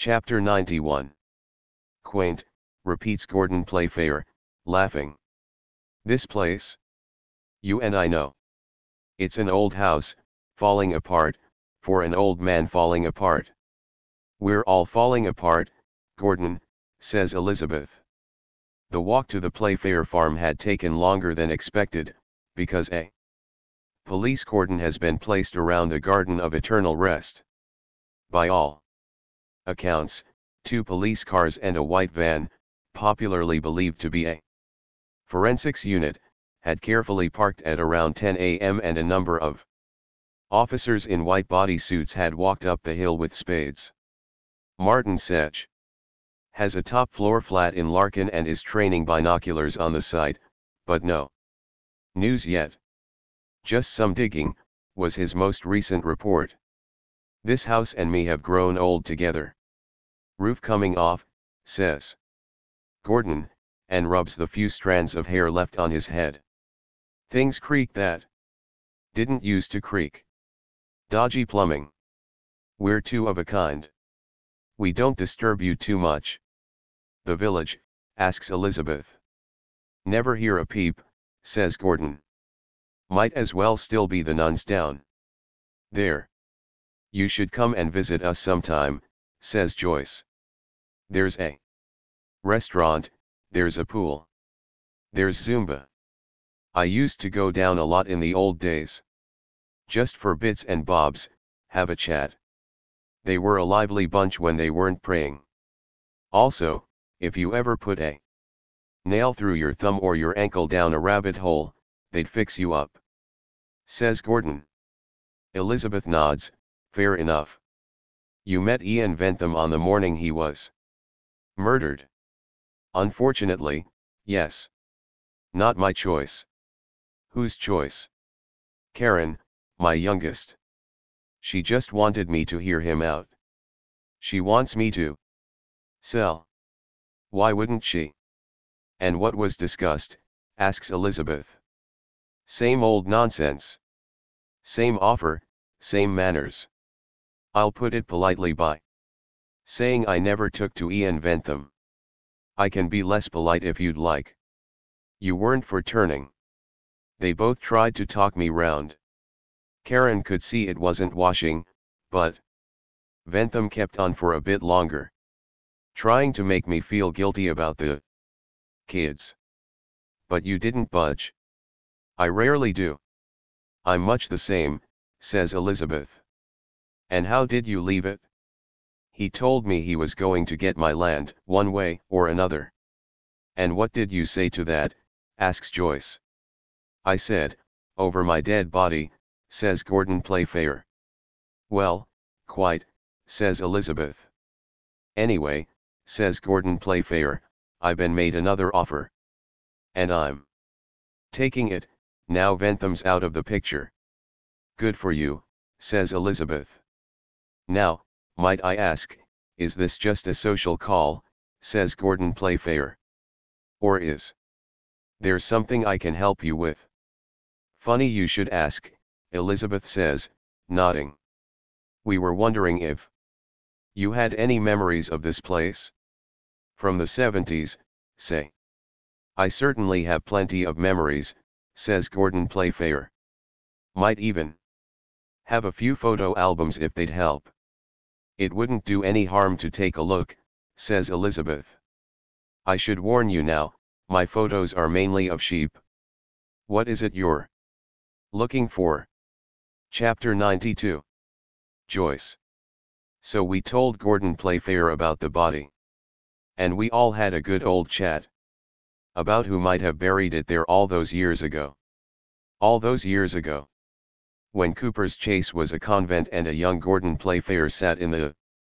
Chapter 91. Quaint, repeats Gordon Playfair, laughing. This place? You and I know. It's an old house, falling apart, for an old man falling apart. We're all falling apart, Gordon, says Elizabeth. The walk to the Playfair farm had taken longer than expected, because a police cordon has been placed around the Garden of Eternal Rest. By all accounts, 2 police cars and a white van, popularly believed to be a forensics unit, had carefully parked at around 10 a.m. and a number of officers in white bodysuits had walked up the hill with spades. Martin Sedge has a top-floor flat in Larkin and is training binoculars on the site, but no news yet. Just some digging, was his most recent report. This house and me have grown old together. Roof coming off, says Gordon, and rubs the few strands of hair left on his head. Things creak that didn't used to creak. Dodgy plumbing. We're 2 of a kind. We don't disturb you too much. The village, asks Elizabeth. Never hear a peep, says Gordon. Might as well still be the nuns down there. You should come and visit us sometime, says Joyce. There's a restaurant, there's a pool. There's Zumba. I used to go down a lot in the old days. Just for bits and bobs, have a chat. They were a lively bunch when they weren't praying. Also, if you ever put a nail through your thumb or your ankle down a rabbit hole, they'd fix you up, says Gordon. Elizabeth nods, fair enough. You met Ian Ventham on the morning he was murdered? Unfortunately, yes. Not my choice. Whose choice? Karen, my youngest. She just wanted me to hear him out. She wants me to sell. Why wouldn't she? And what was discussed, asks Elizabeth. Same old nonsense. Same offer, same manners. I'll put it politely by saying I never took to Ian Ventham. I can be less polite if you'd like. You weren't for turning. They both tried to talk me round. Karen could see it wasn't washing, but Ventham kept on for a bit longer, trying to make me feel guilty about the kids. But you didn't budge. I rarely do. I'm much the same, says Elizabeth. And how did you leave it? He told me he was going to get my land, one way or another. And what did you say to that? Asks Joyce. I said, over my dead body, says Gordon Playfair. Well, quite, says Elizabeth. Anyway, says Gordon Playfair, I've been made another offer. And I'm taking it, now Ventham's out of the picture. Good for you, says Elizabeth. Now, might I ask, is this just a social call, says Gordon Playfair. Or is there something I can help you with? Funny you should ask, Elizabeth says, nodding. We were wondering if you had any memories of this place? From the 70s, say. I certainly have plenty of memories, says Gordon Playfair. Might even have a few photo albums if they'd help. It wouldn't do any harm to take a look, says Elizabeth. I should warn you now, my photos are mainly of sheep. What is it you're looking for? Chapter 92. Joyce. So we told Gordon Playfair about the body. And we all had a good old chat about who might have buried it there all those years ago. All those years ago, when Cooper's Chase was a convent and a young Gordon Playfair sat in the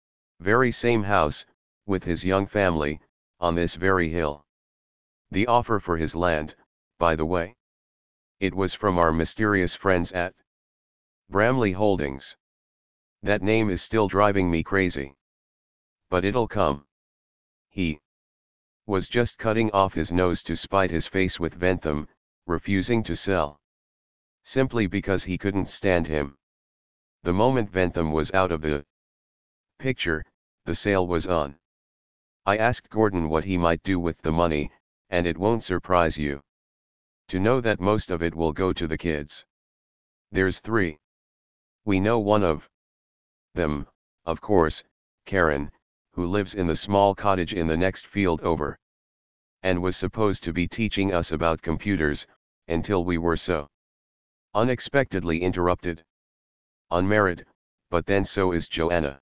very same house, with his young family, on this very hill. The offer for his land, by the way. It was from our mysterious friends at Bramley Holdings. That name is still driving me crazy. But it'll come. He was just cutting off his nose to spite his face with Ventham, refusing to sell. Simply because he couldn't stand him. The moment Ventham was out of the picture, the sale was on. I asked Gordon what he might do with the money, and it won't surprise you to know that most of it will go to the kids. There's 3. We know one of them, of course, Karen, who lives in the small cottage in the next field over, and was supposed to be teaching us about computers, until we were so unexpectedly interrupted. Unmarried, but then so is Joanna.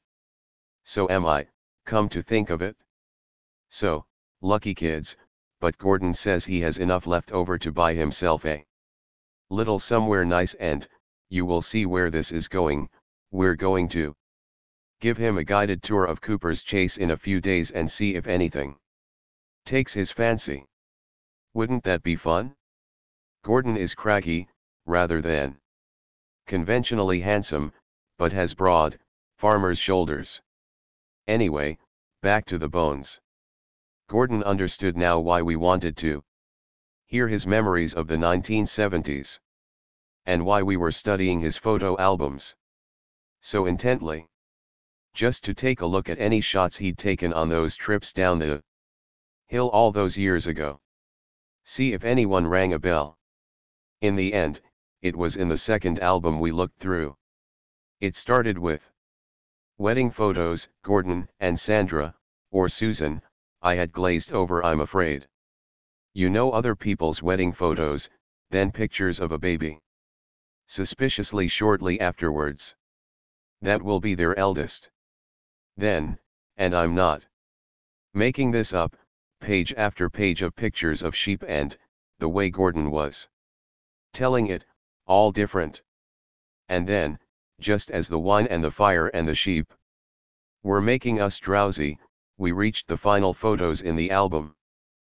So am I, come to think of it. So, lucky kids, but Gordon says he has enough left over to buy himself a little somewhere nice, and, you will see where this is going. We're going to give him a guided tour of Cooper's Chase in a few days and see if anything takes his fancy. Wouldn't that be fun? Gordon is craggy, rather than conventionally handsome, but has broad, farmer's shoulders. Anyway, back to the bones. Gordon understood now why we wanted to hear his memories of the 1970s. And why we were studying his photo albums so intently. Just to take a look at any shots he'd taken on those trips down the hill all those years ago. See if anyone rang a bell. In the end, it was in the second album we looked through. It started with wedding photos. Gordon and Sandra, or Susan, I had glazed over, I'm afraid. You know, other people's wedding photos, then pictures of a baby. Suspiciously shortly afterwards. That will be their eldest. Then, and I'm not making this up, page after page of pictures of sheep, and, the way Gordon was telling it, all different. And then, just as the wine and the fire and the sheep were making us drowsy, we reached the final photos in the album.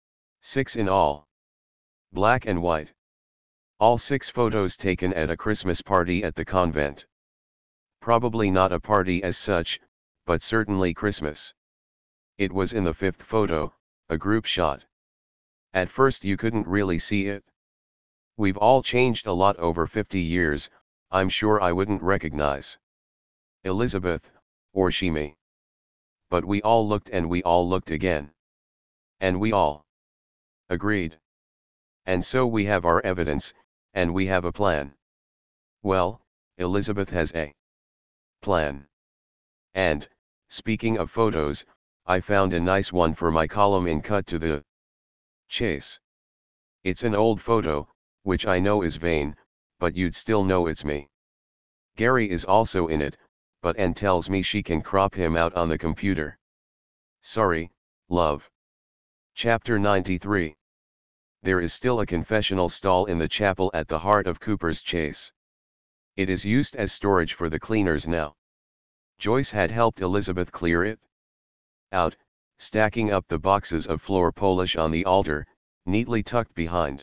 6 in all. Black and white. All 6 photos taken at a Christmas party at the convent. Probably not a party as such, but certainly Christmas. It was in the 5th photo, a group shot. At first you couldn't really see it. We've all changed a lot over 50 years, I'm sure I wouldn't recognize Elizabeth, or she me. But we all looked, and we all looked again. And we all agreed. And so we have our evidence, and we have a plan. Well, Elizabeth has a plan. And, speaking of photos, I found a nice one for my column in Cut to the Chase. It's an old photo, which I know is vain, but you'd still know it's me. Gary is also in it, but Ann tells me she can crop him out on the computer. Sorry, love. Chapter 93. There is still a confessional stall in the chapel at the heart of Cooper's Chase. It is used as storage for the cleaners now. Joyce had helped Elizabeth clear it out, stacking up the boxes of floor polish on the altar, neatly tucked behind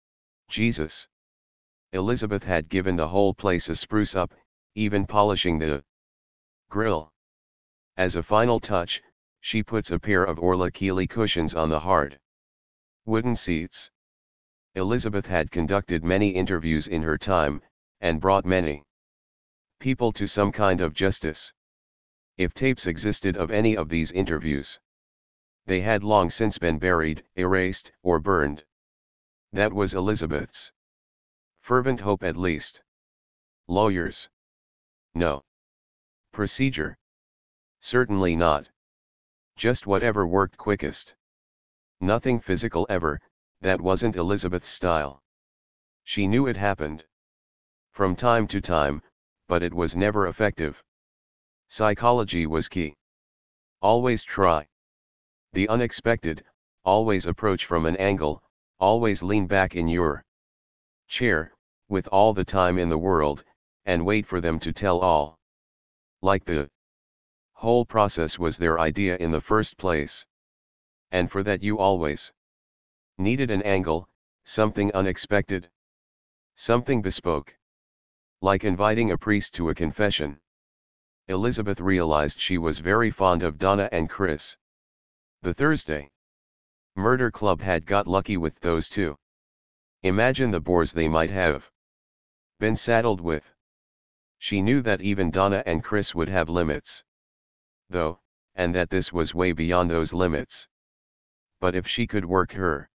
Jesus. Elizabeth had given the whole place a spruce up, even polishing the grill. As a final touch, she puts a pair of Orla Keeley cushions on the hard wooden seats. Elizabeth had conducted many interviews in her time, and brought many people to some kind of justice. If tapes existed of any of these interviews, they had long since been buried, erased, or burned. That was Elizabeth's fervent hope, at least. Lawyers? No. Procedure? Certainly not. Just whatever worked quickest. Nothing physical ever, that wasn't Elizabeth's style. She knew it happened from time to time, but it was never effective. Psychology was key. Always try the unexpected, always approach from an angle, always lean back in your chair, with all the time in the world, and wait for them to tell all. Like the whole process was their idea in the first place. And for that you always needed an angle, something unexpected, something bespoke. Like inviting a priest to a confession. Elizabeth realized she was very fond of Donna and Chris. The Thursday Murder Club had got lucky with those two. Imagine the bores they might have been saddled with. She knew that even Donna and Chris would have limits. Though, and that this was way beyond those limits. But if she could work her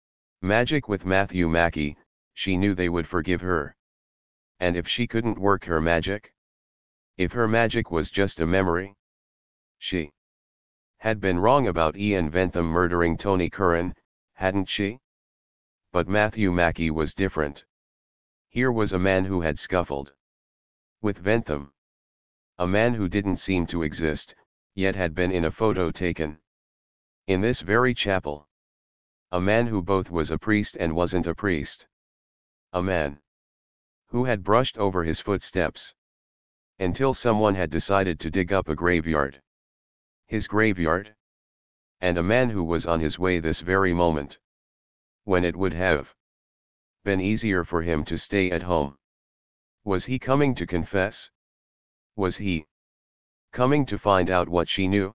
magic with Matthew Mackey, she knew they would forgive her. And if she couldn't work her magic? If her magic was just a memory? She had been wrong about Ian Ventham murdering Tony Curran, hadn't she? But Matthew Mackey was different. Here was a man who had scuffled with Ventham. A man who didn't seem to exist, yet had been in a photo taken in this very chapel. A man who both was a priest and wasn't a priest. A man who had brushed over his footsteps until someone had decided to dig up a graveyard. His graveyard? And a man who was on his way this very moment, when it would have been easier for him to stay at home. Was he coming to confess? Was he coming to find out what she knew?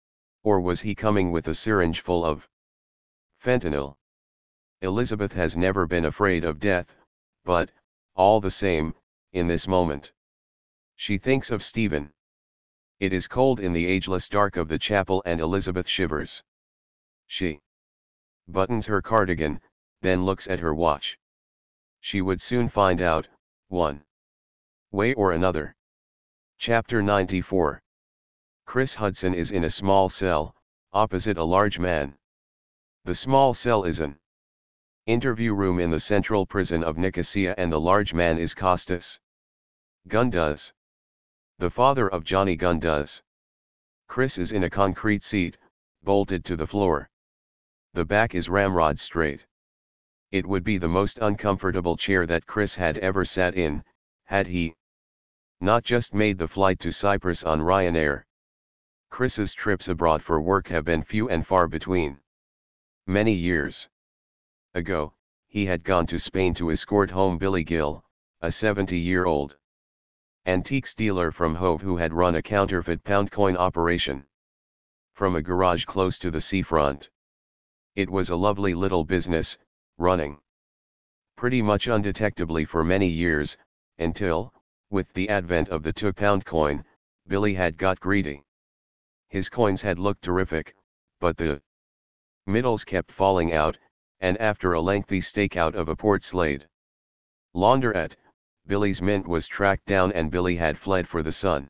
Or was he coming with a syringe full of fentanyl? Elizabeth has never been afraid of death, but, all the same, in this moment, she thinks of Stephen. It is cold in the ageless dark of the chapel and Elizabeth shivers. She buttons her cardigan, then looks at her watch. She would soon find out, one way or another. Chapter 94. Chris Hudson is in a small cell, opposite a large man. The small cell is an interview room in the central prison of Nicosia, and the large man is Costas Gunduz, the father of Johnny Gunduz. Chris is in a concrete seat, bolted to the floor. The back is ramrod straight. It would be the most uncomfortable chair that Chris had ever sat in, had he not just made the flight to Cyprus on Ryanair. Chris's trips abroad for work have been few and far between. Many years ago, he had gone to Spain to escort home Billy Gill, a 70-year-old antiques dealer from Hove who had run a counterfeit pound coin operation from a garage close to the seafront. It was a lovely little business, running pretty much undetectably for many years, until, with the advent of the £2 coin, Billy had got greedy. His coins had looked terrific, but the middles kept falling out, and after a lengthy stakeout of a Port Slade launderette, Billy's mint was tracked down and Billy had fled for the sun,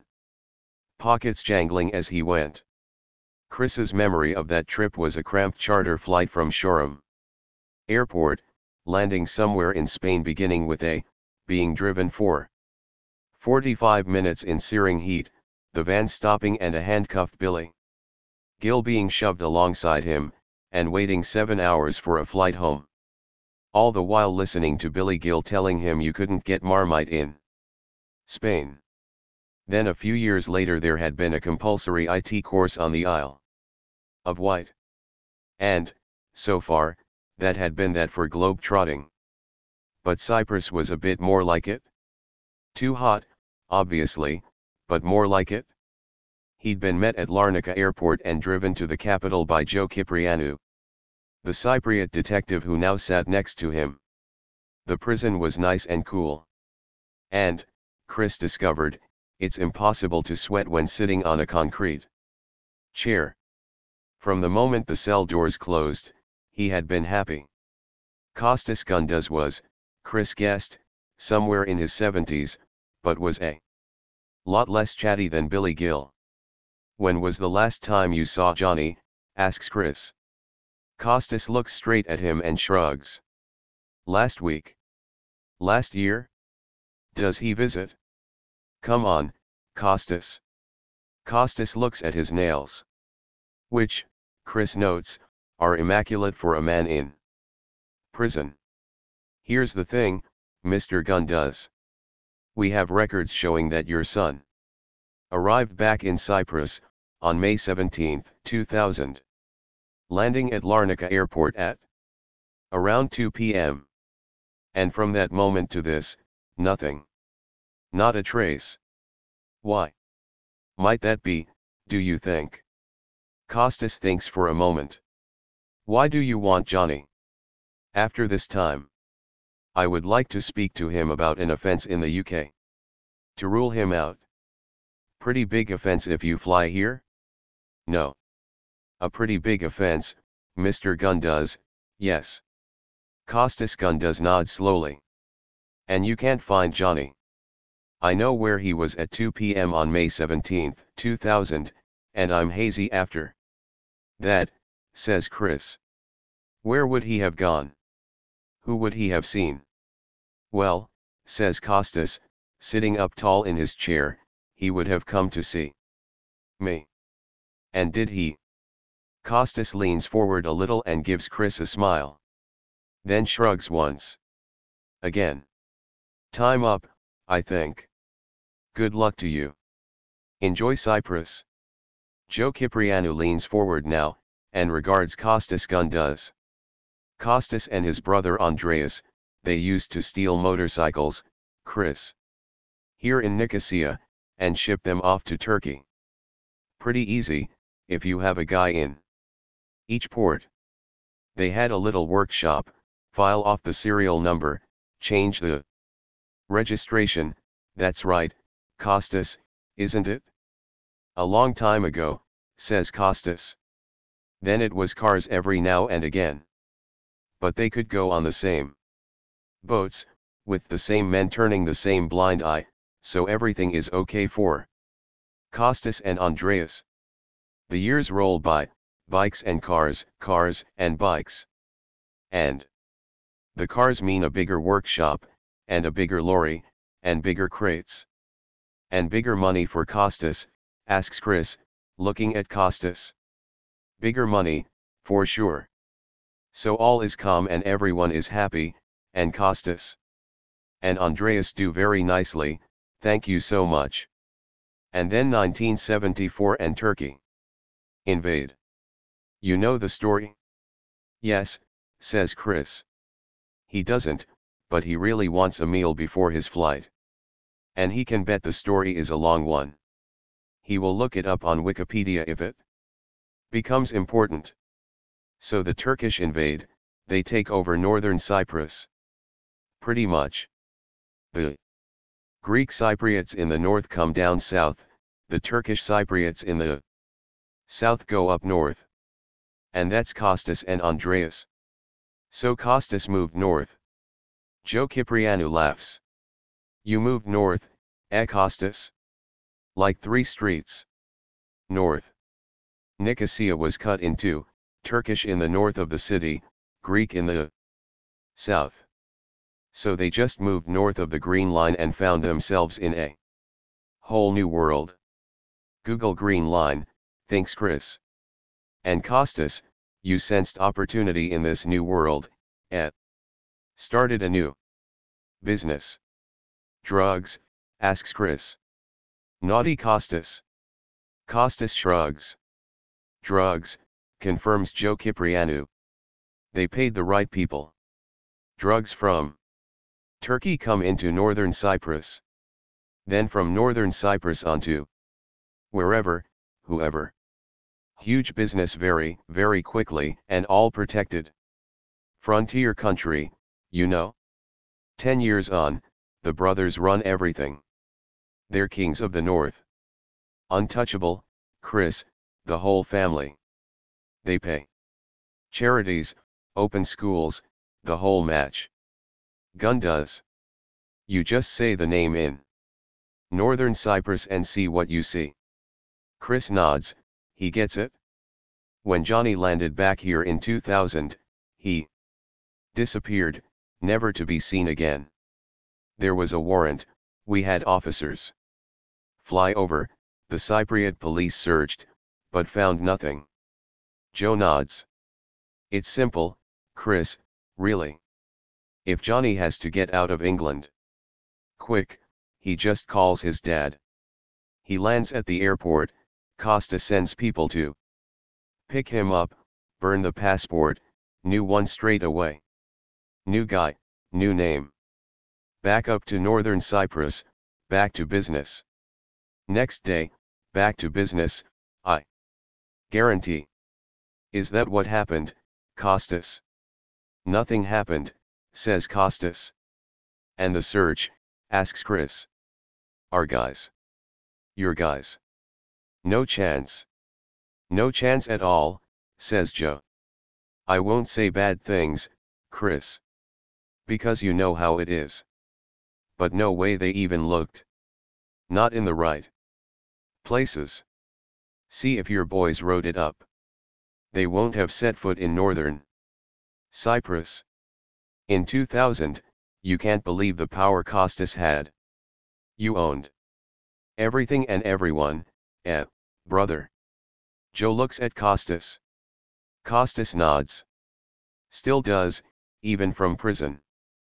pockets jangling as he went. Chris's memory of that trip was a cramped charter flight from Shoreham Airport, landing somewhere in Spain beginning with A, being driven for 45 minutes in searing heat, the van stopping and a handcuffed Billy Gill being shoved alongside him, and waiting 7 hours for a flight home. All the while listening to Billy Gill telling him you couldn't get Marmite in Spain. Then a few years later there had been a compulsory IT course on the Isle of Wight. And, so far, that had been that for globe-trotting. But Cyprus was a bit more like it. Too hot, obviously, but more like it. He'd been met at Larnaca Airport and driven to the capital by Joe Kyprianou, the Cypriot detective who now sat next to him. The prison was nice and cool. And, Chris discovered, it's impossible to sweat when sitting on a concrete chair. From the moment the cell doors closed, he had been happy. Costas Gunduz was, Chris guessed, somewhere in his 70s, but was a lot less chatty than Billy Gill. When was the last time you saw Johnny? Asks Chris. Costas looks straight at him and shrugs. Last week. Last year? Does he visit? Come on, Costas. Costas looks at his nails, which, Chris notes, are immaculate for a man in prison. Here's the thing, Mr. Gunduz. We have records showing that your son arrived back in Cyprus on May 17, 2000. Landing at Larnaca Airport at around 2 p.m. And from that moment to this, nothing. Not a trace. Why might that be, do you think? Costas thinks for a moment. Why do you want Johnny? After this time, I would like to speak to him about an offense in the UK. To rule him out. Pretty big offense if you fly here? No. A pretty big offense, Mr. Gunn does, yes. Costas Gunn does nod slowly. And you can't find Johnny. I know where he was at 2 p.m. on May 17, 2000, and I'm hazy after that, says Chris. Where would he have gone? Who would he have seen? Well, says Costas, sitting up tall in his chair, he would have come to see me. And did he? Costas leans forward a little and gives Chris a smile. Then shrugs once. Again. Time up, I think. Good luck to you. Enjoy Cyprus. Joe Kyprianou leans forward now, and regards Costas Gunn does. Costas and his brother Andreas, they used to steal motorcycles, Chris. Here in Nicosia, and ship them off to Turkey. Pretty easy, if you have a guy in each port. They had a little workshop, file off the serial number, change the registration, that's right, Costas, isn't it? A long time ago, says Costas. Then it was cars every now and again. But they could go on the same boats, with the same men turning the same blind eye, so everything is okay for Costas and Andreas. The years roll by, bikes and cars, cars and bikes. And the cars mean a bigger workshop, and a bigger lorry, and bigger crates. And bigger money for Costas, asks Chris, looking at Costas. Bigger money, for sure. So all is calm and everyone is happy, and Costas and Andreas do very nicely, thank you so much. And then 1974 and Turkey invade. You know the story? Yes, says Chris. He doesn't, but he really wants a meal before his flight. And he can bet the story is a long one. He will look it up on Wikipedia if it becomes important. So the Turkish invade, they take over northern Cyprus. Pretty much. The Greek Cypriots in the north come down south, the Turkish Cypriots in the south go up north. And that's Costas and Andreas. So Costas moved north. Joe Kyprianou laughs. You moved north, Costas? Like 3 streets. North. Nicosia was cut in two, Turkish in the north of the city, Greek in the south. So they just moved north of the Green Line and found themselves in a whole new world. Google Green Line, thinks Chris. And Costas, you sensed opportunity in this new world, started a new business. Drugs, asks Chris. Naughty Costas. Costas shrugs. Drugs, confirms Joe Kyprianou. They paid the right people. Drugs from Turkey come into northern Cyprus. Then from northern Cyprus onto wherever, whoever. Huge business very, very quickly, and all protected. Frontier country, you know. 10 years on, the brothers run everything. They're kings of the north. Untouchable, Chris, the whole family. They pay charities, open schools, the whole match. Gun does. You just say the name in northern Cyprus and see what you see. Chris nods, he gets it. When Johnny landed back here in 2000, he disappeared, never to be seen again. There was a warrant, we had officers fly over, the Cypriot police searched, but found nothing. Joe nods. It's simple, Chris, really. If Johnny has to get out of England quick, he just calls his dad. He lands at the airport, Costa sends people to pick him up, burn the passport, new one straight away. New guy, new name. Back up to northern Cyprus, back to business. Next day, back to business, I guarantee. Is that what happened, Costas? Nothing happened, says Costas. And the search, asks Chris. Our guys. Your guys. No chance. No chance at all, says Joe. I won't say bad things, Chris. Because you know how it is. But no way they even looked. Not in the right places. See if your boys wrote it up. They won't have set foot in northern Cyprus. In 2000, you can't believe the power Costas had. You owned everything and everyone, brother. Joe looks at Costas. Costas nods. Still does, even from prison.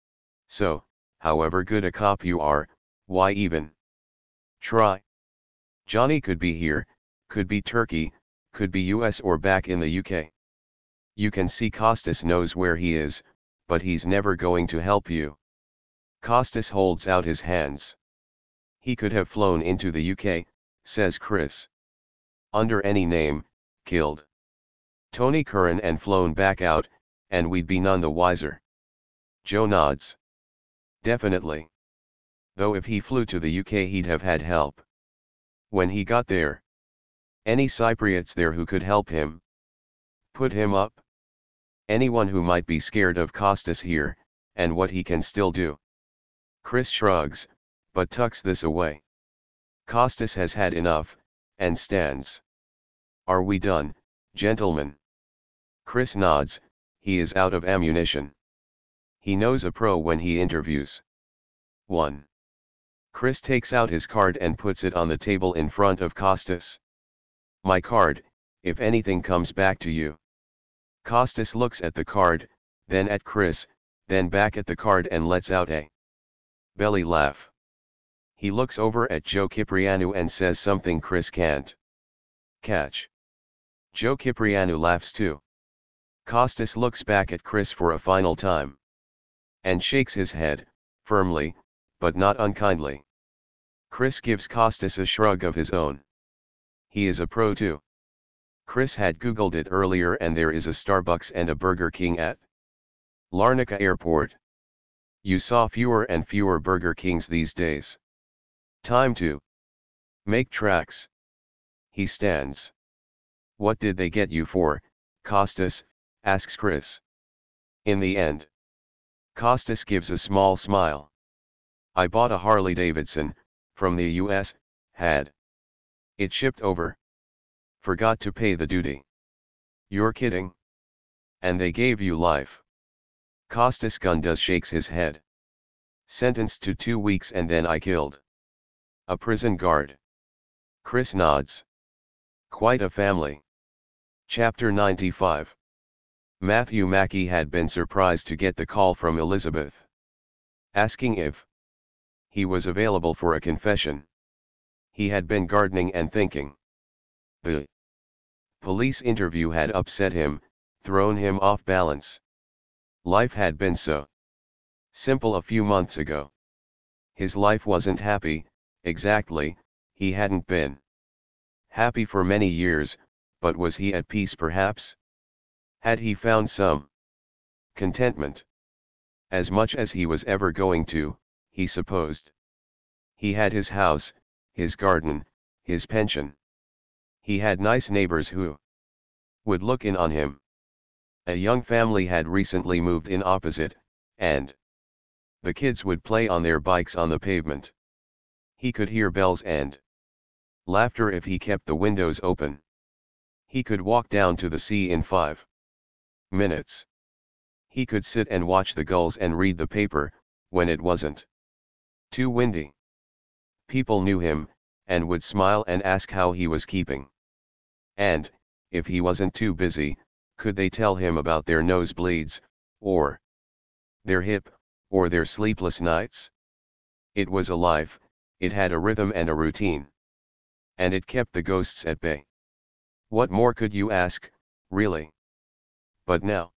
So, however good a cop you are, why even try? Johnny could be here, could be Turkey, could be US or back in the UK. You can see Costas knows where he is, but he's never going to help you. Costas holds out his hands. He could have flown into the UK, says Chris. Under any name, killed Tony Curran and flown back out, and we'd be none the wiser. Joe nods. Definitely. Though if he flew to the UK he'd have had help. When he got there. Any Cypriots there who could help him? Put him up? Anyone who might be scared of Costas here, and what he can still do. Chris shrugs, but tucks this away. Costas has had enough, and stands. Are we done, gentlemen? Chris nods, he is out of ammunition. He knows a pro when he interviews. 1. Chris takes out his card and puts it on the table in front of Costas. My card, if anything comes back to you. Costas looks at the card, then at Chris, then back at the card and lets out a belly laugh. He looks over at Joe Ciprianu and says something Chris can't catch. Joe Ciprianu laughs too. Costas looks back at Chris for a final time. And shakes his head, firmly, but not unkindly. Chris gives Costas a shrug of his own. He is a pro too. Chris had googled it earlier and there is a Starbucks and a Burger King at Larnaca Airport. You saw fewer and fewer Burger Kings these days. Time to make tracks. He stands. What did they get you for, Costas? Asks Chris. In the end. Costas gives a small smile. I bought a Harley Davidson, from the US, had it shipped over. Forgot to pay the duty. You're kidding? And they gave you life. Costas Gundas shakes his head. Sentenced to 2 weeks and then I killed a prison guard. Chris nods. Quite a family. Chapter 95. Matthew Mackey had been surprised to get the call from Elizabeth, asking if he was available for a confession. He had been gardening and thinking. The police interview had upset him, thrown him off balance. Life had been so simple a few months ago. His life wasn't happy, exactly, he hadn't been happy for many years, but was he at peace perhaps? Had he found some contentment? As much as he was ever going to, he supposed. He had his house, his garden, his pension. He had nice neighbors who would look in on him. A young family had recently moved in opposite, and the kids would play on their bikes on the pavement. He could hear bells and laughter if he kept the windows open. He could walk down to the sea in 5 minutes. He could sit and watch the gulls and read the paper, when it wasn't too windy. People knew him, and would smile and ask how he was keeping. And, if he wasn't too busy, could they tell him about their nosebleeds, or their hip, or their sleepless nights? It was a life, it had a rhythm and a routine. And it kept the ghosts at bay. What more could you ask, really? But now,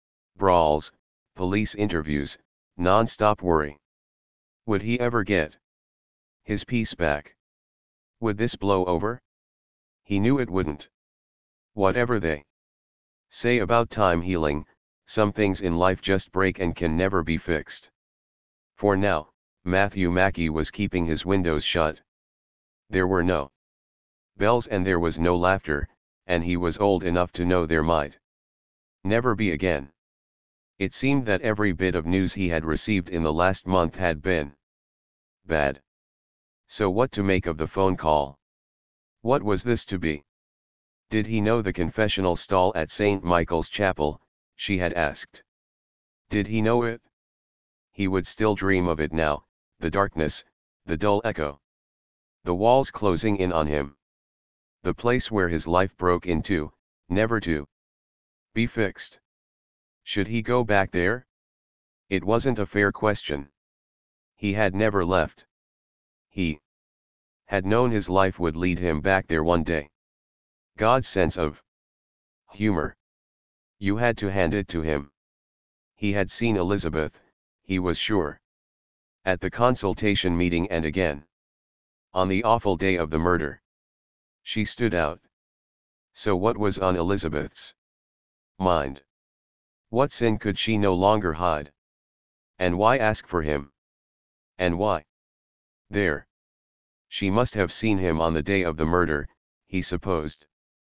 brawls, police interviews, non-stop worry. Would he ever get his peace back? Would this blow over? He knew it wouldn't. Whatever they say about time healing, some things in life just break and can never be fixed. For now, Matthew Mackey was keeping his windows shut. There were no bells and there was no laughter, and he was old enough to know there might never be again. It seemed that every bit of news he had received in the last month had been bad. So what to make of the phone call? What was this to be? Did he know the confessional stall at St. Michael's Chapel? She had asked. Did he know it? He would still dream of it now, the darkness, the dull echo. The walls closing in on him. The place where his life broke into, never to be fixed. Should he go back there? It wasn't a fair question. He had never left. He had known his life would lead him back there one day. God's sense of humor. You had to hand it to him. He had seen Elizabeth, he was sure. At the consultation meeting and again. On the awful day of the murder. She stood out. So what was on Elizabeth's mind? What sin could she no longer hide? And why ask for him? And why? There. She must have seen him on the day of the murder, he supposed.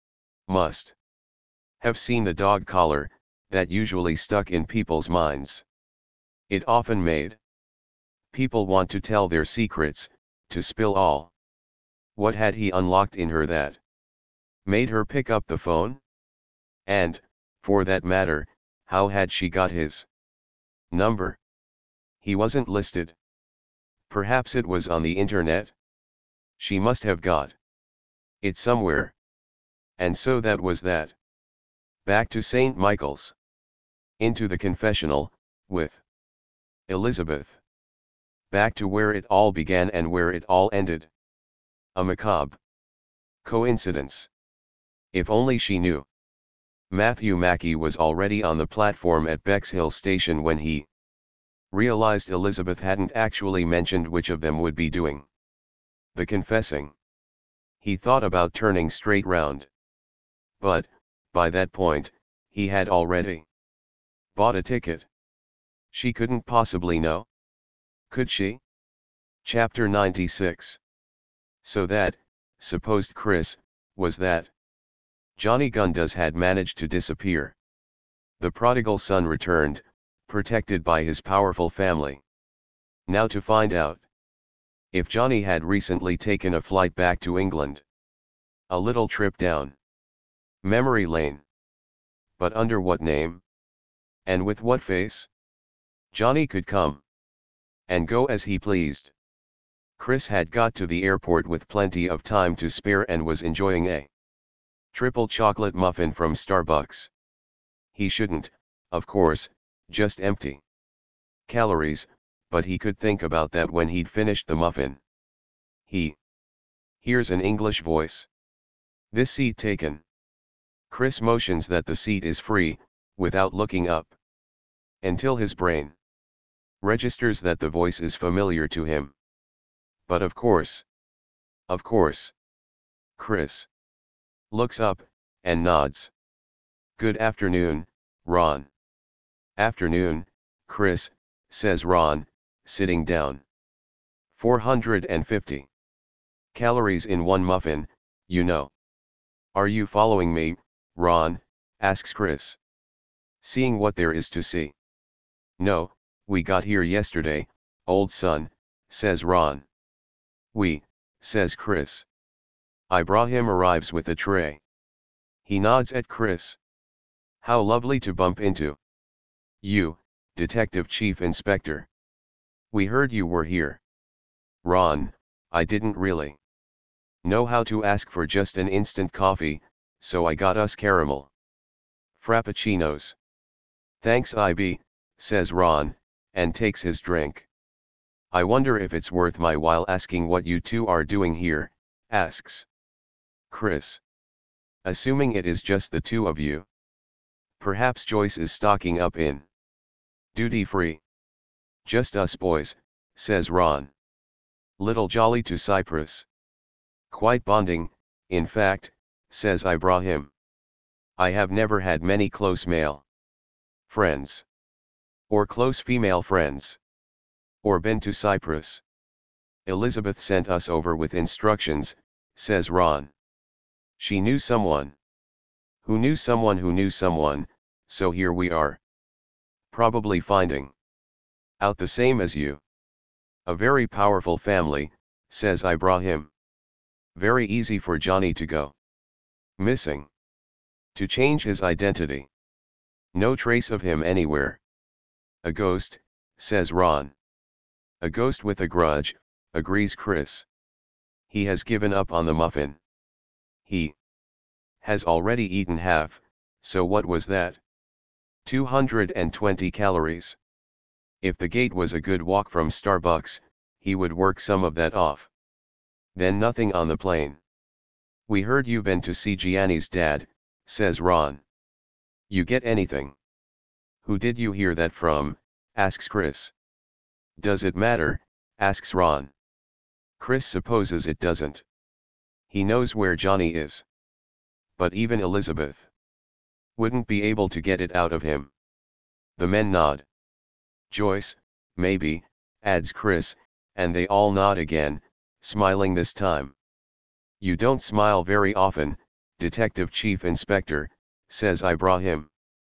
Must have seen the dog collar, that usually stuck in people's minds. It often made people want to tell their secrets, to spill all. What had he unlocked in her that made her pick up the phone? And, for that matter, how had she got his number? He wasn't listed. Perhaps it was on the internet? She must have got it somewhere. And so that was that. Back to St. Michael's. Into the confessional, with Elizabeth. Back to where it all began and where it all ended. A macabre coincidence. If only she knew. Matthew Mackey was already on the platform at Bexhill station when he realized Elizabeth hadn't actually mentioned which of them would be doing the confessing. He thought about turning straight round. But, by that point, he had already bought a ticket. She couldn't possibly know. Could she? Chapter 96. So that, supposed Chris, was that. Johnny Gunduz had managed to disappear. The prodigal son returned, protected by his powerful family. Now to find out if Johnny had recently taken a flight back to England. A little trip down memory lane. But under what name? And with what face? Johnny could come and go as he pleased. Chris had got to the airport with plenty of time to spare and was enjoying a triple chocolate muffin from Starbucks. He shouldn't, of course, just empty calories, but he could think about that when he'd finished the muffin. He hears an English voice. This seat taken. Chris motions that the seat is free, without looking up. Until his brain registers that the voice is familiar to him. But of course. Chris looks up, and nods. Good afternoon, Ron. Afternoon, Chris, says Ron, sitting down. 450 calories in one muffin, you know. Are you following me, Ron? Asks Chris. Seeing what there is to see. No, we got here yesterday, old son, says Ron. We, says Chris. Ibrahim arrives with a tray. He nods at Chris. How lovely to bump into you, Detective Chief Inspector. We heard you were here. Ron, I didn't really know how to ask for just an instant coffee, so I got us caramel frappuccinos. Thanks IB, says Ron, and takes his drink. I wonder if it's worth my while asking what you two are doing here, asks Chris. Assuming it is just the two of you. Perhaps Joyce is stocking up in duty free. Just us boys, says Ron. Little jolly to Cyprus. Quite bonding, in fact, says Ibrahim. I have never had many close male friends. Or close female friends. Or been to Cyprus. Elizabeth sent us over with instructions, says Ron. She knew someone Who knew someone, so here we are. Probably finding out the same as you. A very powerful family, says Ibrahim. Very easy for Johnny to go missing. To change his identity. No trace of him anywhere. A ghost, says Ron. A ghost with a grudge, agrees Chris. He has given up on the muffin. He has already eaten half, so what was that? 220 calories. If the gate was a good walk from Starbucks, he would work some of that off. Then nothing on the plane. We heard you been to see Gianni's dad, says Ron. You get anything? Who did you hear that from? Asks Chris. Does it matter? Asks Ron. Chris supposes it doesn't. He knows where Johnny is. But even Elizabeth wouldn't be able to get it out of him. The men nod. Joyce, maybe, adds Chris, and they all nod again, smiling this time. You don't smile very often, Detective Chief Inspector, says Ibrahim.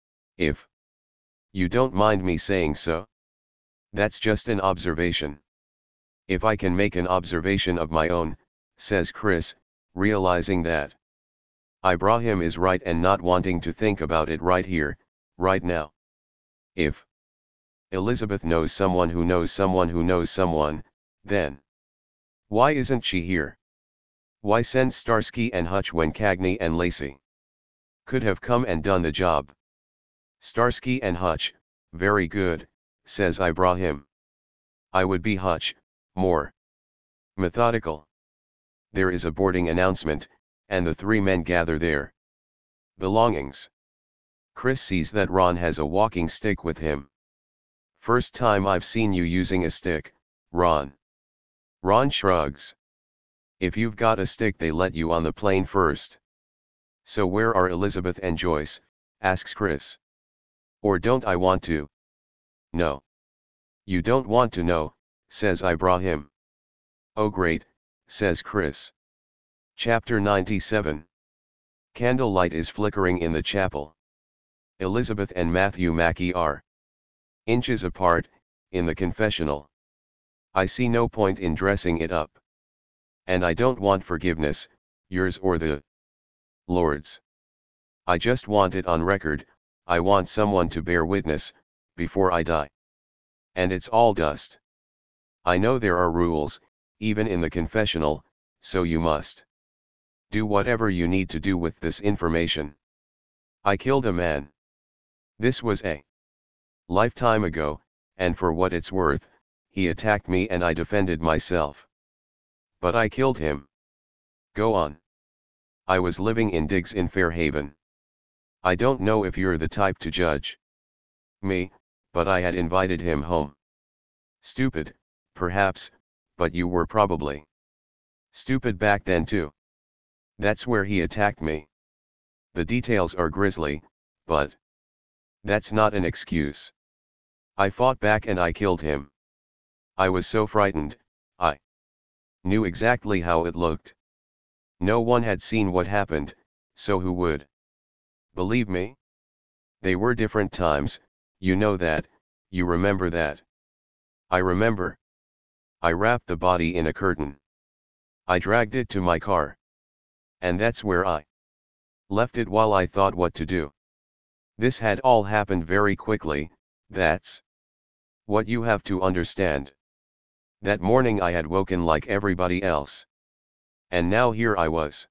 If you don't mind me saying so. That's just an observation. If I can make an observation of my own, says Chris, realizing that Ibrahim is right and not wanting to think about it right here, right now. If Elizabeth knows someone who knows someone who knows someone, then why isn't she here? Why send Starsky and Hutch when Cagney and Lacey could have come and done the job? Starsky and Hutch, very good, says Ibrahim. I would be Hutch, more methodical. There is a boarding announcement, and the three men gather their belongings. Chris sees that Ron has a walking stick with him. First time I've seen you using a stick, Ron. Ron shrugs. If you've got a stick they let you on the plane first. So where are Elizabeth and Joyce, asks Chris. Or don't I want to? No. You don't want to know, says Ibrahim. Oh great, says Chris. Chapter 97. Candlelight is flickering in the chapel. Elizabeth and Matthew Mackey are inches apart, in the confessional. I see no point in dressing it up. And I don't want forgiveness, yours or the Lord's. I just want it on record, I want someone to bear witness, before I die. And it's all dust. I know there are rules, even in the confessional, so you must do whatever you need to do with this information. I killed a man. This was a lifetime ago, and for what it's worth, he attacked me and I defended myself. But I killed him. Go on. I was living in digs in Fairhaven. I don't know if you're the type to judge me, but I had invited him home. Stupid, perhaps, but you were probably stupid back then too. That's where he attacked me. The details are grisly, but that's not an excuse. I fought back and I killed him. I was so frightened, I knew exactly how it looked. No one had seen what happened, so who would believe me? They were different times, you know that, you remember that. I remember. I wrapped the body in a curtain. I dragged it to my car. And that's where I left it while I thought what to do. This had all happened very quickly, that's what you have to understand. That morning I had woken like everybody else. And now here I was.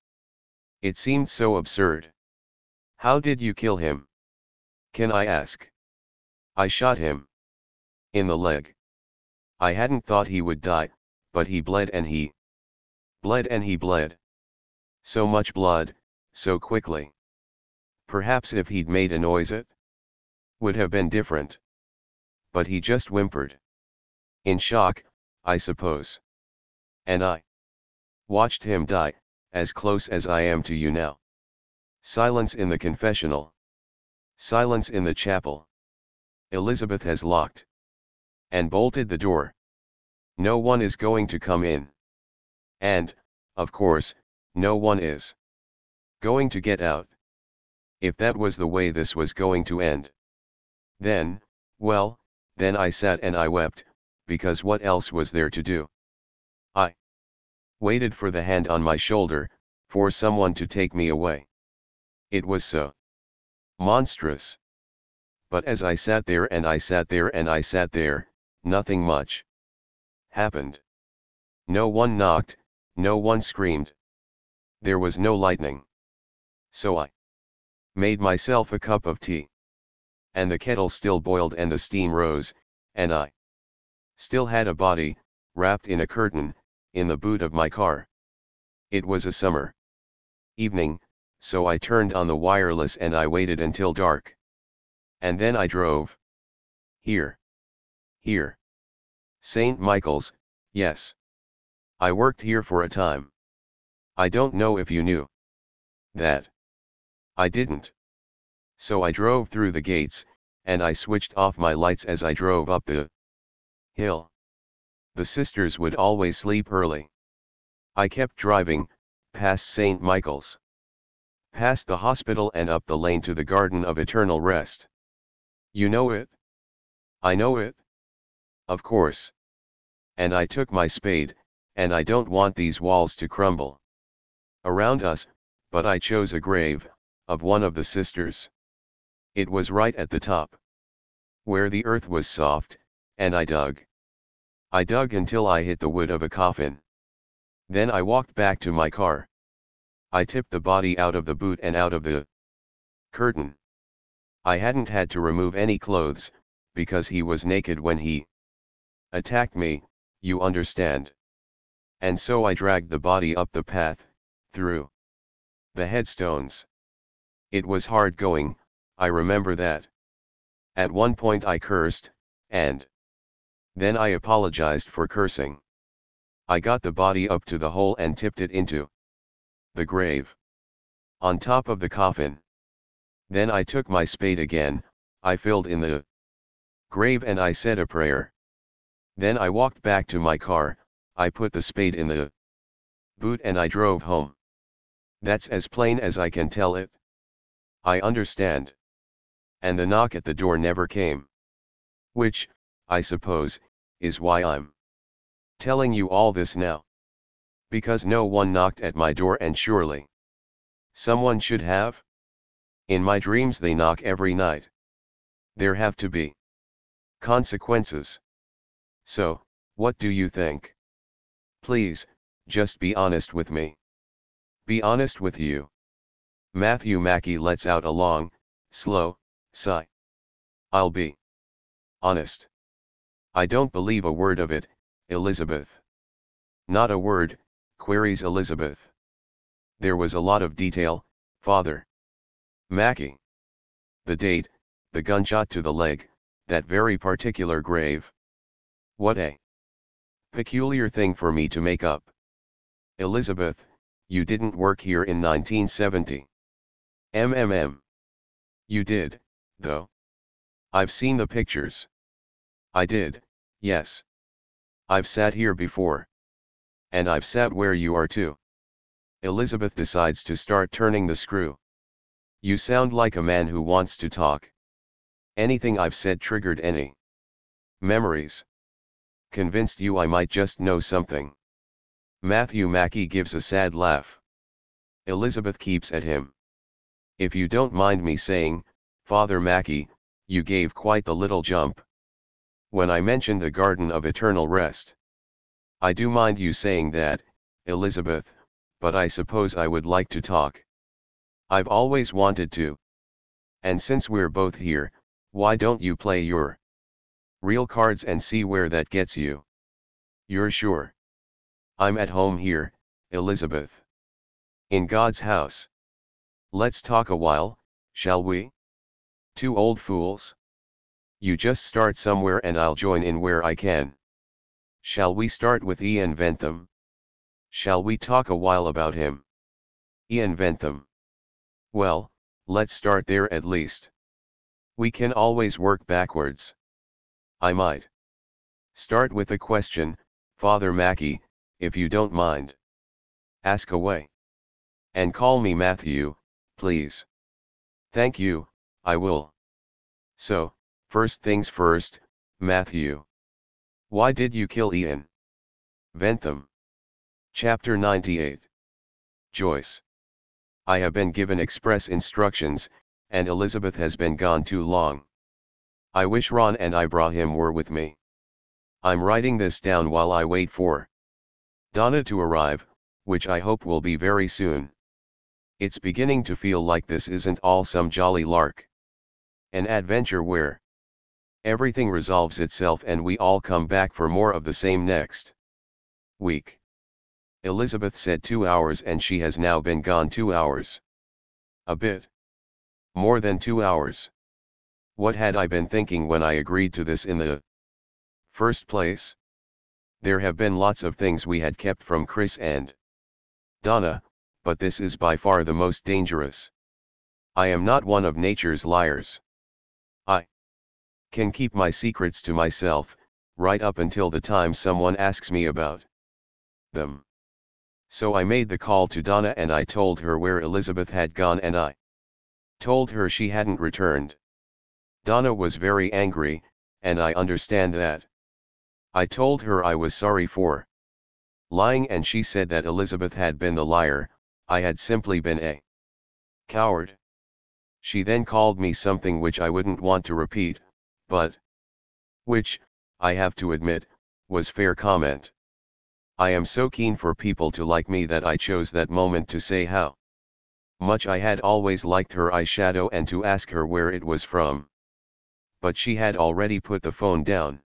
It seemed so absurd. How did you kill him? Can I ask? I shot him. In the leg. I hadn't thought he would die, but he bled and he bled and he bled. So much blood, so quickly. Perhaps if he'd made a noise it would have been different. But he just whimpered. In shock, I suppose. And I watched him die, as close as I am to you now. Silence in the confessional. Silence in the chapel. Elizabeth has locked and bolted the door. No one is going to come in. And, of course, no one is going to get out. If that was the way this was going to end. Then, well, then I sat and I wept, because what else was there to do? I waited for the hand on my shoulder, for someone to take me away. It was so monstrous. But as I sat there and I sat there and I sat there, nothing much happened. No one knocked, no one screamed. There was no lightning. So I made myself a cup of tea. And the kettle still boiled and the steam rose, and I still had a body, wrapped in a curtain, in the boot of my car. It was a summer evening, so I turned on the wireless and I waited until dark. And then I drove. Here. St. Michael's, yes. I worked here for a time. I don't know if you knew that. I didn't. So I drove through the gates, and I switched off my lights as I drove up the hill. The sisters would always sleep early. I kept driving, past St. Michael's, past the hospital and up the lane to the Garden of Eternal Rest. You know it? I know it. Of course. And I took my spade, and I don't want these walls to crumble around us, but I chose a grave of one of the sisters. It was right at the top, where the earth was soft, and I dug. I dug until I hit the wood of a coffin. Then I walked back to my car. I tipped the body out of the boot and out of the curtain. I hadn't had to remove any clothes, because he was naked when he attacked me, you understand. And so I dragged the body up the path, through the headstones. It was hard going, I remember that. At one point I cursed, and then I apologized for cursing. I got the body up to the hole and tipped it into the grave, on top of the coffin. Then I took my spade again, I filled in the grave and I said a prayer. Then I walked back to my car, I put the spade in the boot and I drove home. That's as plain as I can tell it. I understand. And the knock at the door never came. Which, I suppose, is why I'm telling you all this now. Because no one knocked at my door and surely someone should have. In my dreams they knock every night. There have to be consequences. So, what do you think? Please, just be honest with me. Be honest with you. Matthew Mackey lets out a long, slow sigh. I'll be honest. I don't believe a word of it, Elizabeth. Not a word, queries Elizabeth. There was a lot of detail, Father Mackey. The date, the gunshot to the leg, that very particular grave. What a peculiar thing for me to make up. Elizabeth, you didn't work here in 1970. You did, though. I've seen the pictures. I did, yes. I've sat here before. And I've sat where you are too. Elizabeth decides to start turning the screw. You sound like a man who wants to talk. Anything I've said triggered any memories. Convinced you I might just know something. Matthew Mackey gives a sad laugh. Elizabeth keeps at him. If you don't mind me saying, Father Mackey, you gave quite the little jump when I mentioned the Garden of Eternal Rest. I do mind you saying that, Elizabeth, but I suppose I would like to talk. I've always wanted to. And since we're both here, why don't you play your real cards and see where that gets you? You're sure? I'm at home here, Elizabeth. In God's house. Let's talk a while, shall we? Two old fools. You just start somewhere and I'll join in where I can. Shall we start with Ian Bentham? Shall we talk a while about him? Ian Bentham. Well, let's start there at least. We can always work backwards. I might start with a question, Father Mackey, if you don't mind. Ask away. And call me Matthew, please. Thank you, I will. So, first things first, Matthew. Why did you kill Ian? Ventham. Chapter 98. Joyce. I have been given express instructions, and Elizabeth has been gone too long. I wish Ron and Ibrahim were with me. I'm writing this down while I wait for Donna to arrive, which I hope will be very soon. It's beginning to feel like this isn't all some jolly lark. An adventure where everything resolves itself and we all come back for more of the same next week. Elizabeth said 2 hours and she has now been gone 2 hours. A bit more than 2 hours. What had I been thinking when I agreed to this in the first place? There have been lots of things we had kept from Chris and Donna, but this is by far the most dangerous. I am not one of nature's liars. I can keep my secrets to myself, right up until the time someone asks me about them. So I made the call to Donna and I told her where Elizabeth had gone and I told her she hadn't returned. Donna was very angry, and I understand that. I told her I was sorry for lying and she said that Elizabeth had been the liar, I had simply been a coward. She then called me something which I wouldn't want to repeat, but which, I have to admit, was fair comment. I am so keen for people to like me that I chose that moment to say how much I had always liked her eyeshadow and to ask her where it was from. But she had already put the phone down.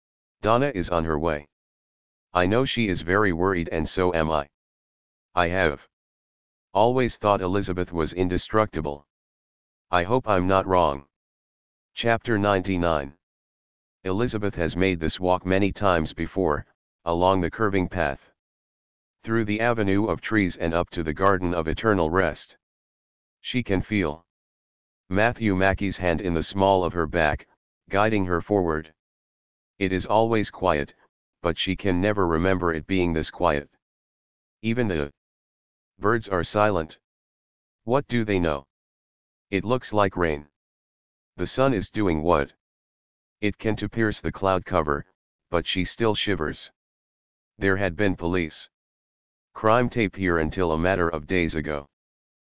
Donna is on her way. I know she is very worried and so am I. I have always thought Elizabeth was indestructible. I hope I'm not wrong. Chapter 99. Elizabeth has made this walk many times before, along the curving path, through the avenue of trees and up to the garden of eternal rest. She can feel Matthew Mackey's hand in the small of her back, guiding her forward. It is always quiet, but she can never remember it being this quiet. Even the birds are silent. What do they know? It looks like rain. The sun is doing what it can to pierce the cloud cover, but she still shivers. There had been police crime tape here until a matter of days ago.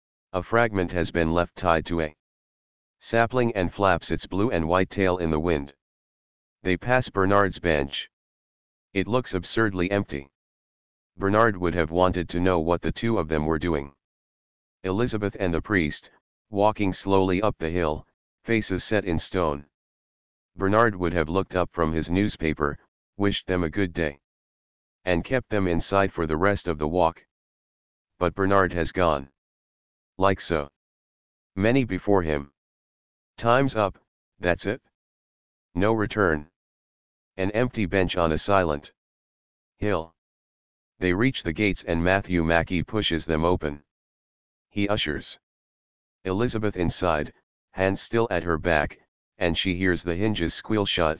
A fragment has been left tied to a sapling and flaps its blue and white tail in the wind. They pass Bernard's bench. It looks absurdly empty. Bernard would have wanted to know what the two of them were doing. Elizabeth and the priest, walking slowly up the hill, faces set in stone. Bernard would have looked up from his newspaper, wished them a good day, and kept them inside for the rest of the walk. But Bernard has gone. Like so many before him. Time's up, that's it. No return. An empty bench on a silent hill. They reach the gates and Matthew Mackey pushes them open. He ushers Elizabeth inside, hands still at her back, and she hears the hinges squeal shut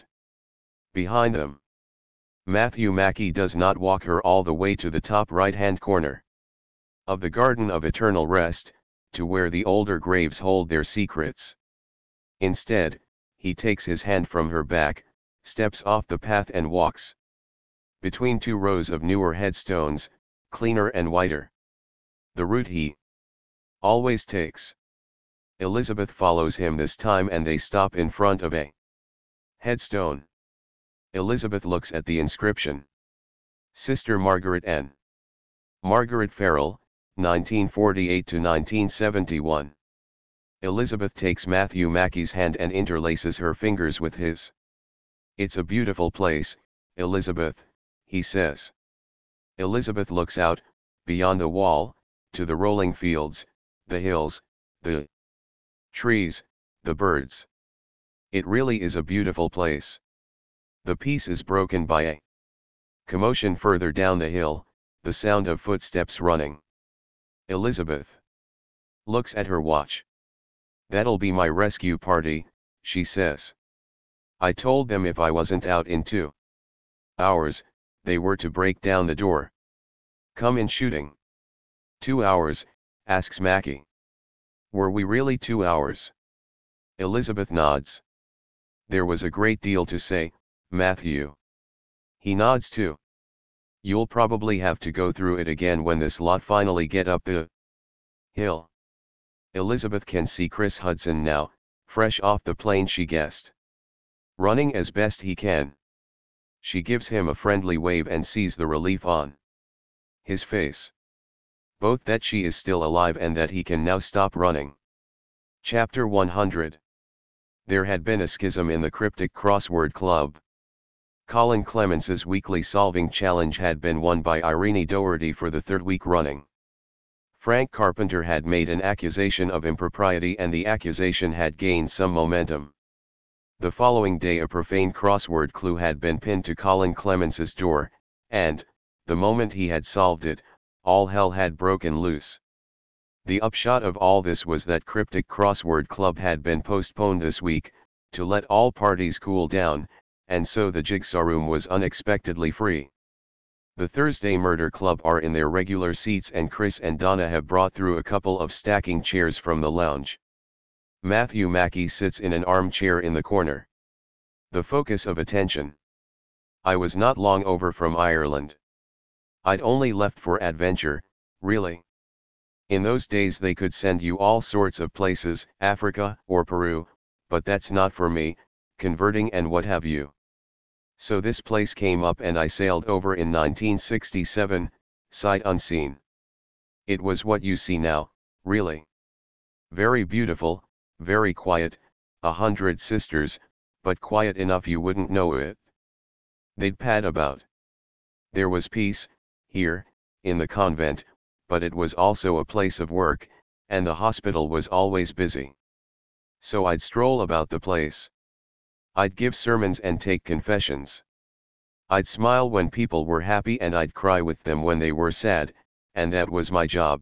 behind them. Matthew Mackey does not walk her all the way to the top right-hand corner of the Garden of Eternal Rest, to where the older graves hold their secrets. Instead, he takes his hand from her back, steps off the path and walks between two rows of newer headstones, cleaner and whiter. The route he always takes. Elizabeth follows him this time and they stop in front of a headstone. Elizabeth looks at the inscription. Sister Margaret N. Margaret Farrell, 1948 to 1971. Elizabeth takes Matthew Mackey's hand and interlaces her fingers with his. It's a beautiful place, Elizabeth, he says. Elizabeth looks out, beyond the wall, to the rolling fields, the hills, the trees, the birds. It really is a beautiful place. The peace is broken by a commotion further down the hill, the sound of footsteps running. Elizabeth looks at her watch. That'll be my rescue party, she says. I told them if I wasn't out in 2 hours, they were to break down the door. Come in shooting. 2 hours, asks Mackey. Were we really 2 hours? Elizabeth nods. There was a great deal to say, Matthew. He nods too. You'll probably have to go through it again when this lot finally get up the hill. Elizabeth can see Chris Hudson now, fresh off the plane she guessed. Running as best he can. She gives him a friendly wave and sees the relief on his face. Both that she is still alive and that he can now stop running. Chapter 100. There had been a schism in the Cryptic Crossword Club. Colin Clemence's weekly solving challenge had been won by Irene Doherty for the third week running. Frank Carpenter had made an accusation of impropriety and the accusation had gained some momentum. The following day a profane crossword clue had been pinned to Colin Clemence's door, and, the moment he had solved it, all hell had broken loose. The upshot of all this was that Cryptic Crossword Club had been postponed this week, to let all parties cool down, and so the jigsaw room was unexpectedly free. The Thursday Murder Club are in their regular seats and Chris and Donna have brought through a couple of stacking chairs from the lounge. Matthew Mackey sits in an armchair in the corner. The focus of attention. I was not long over from Ireland. I'd only left for adventure, really. In those days they could send you all sorts of places, Africa or Peru, but that's not for me, converting and what have you. So this place came up and I sailed over in 1967, sight unseen. It was what you see now, really. Very beautiful, very quiet, 100 sisters, but quiet enough you wouldn't know it. They'd pad about. There was peace, here, in the convent, but it was also a place of work, and the hospital was always busy. So I'd stroll about the place. I'd give sermons and take confessions. I'd smile when people were happy and I'd cry with them when they were sad, and that was my job.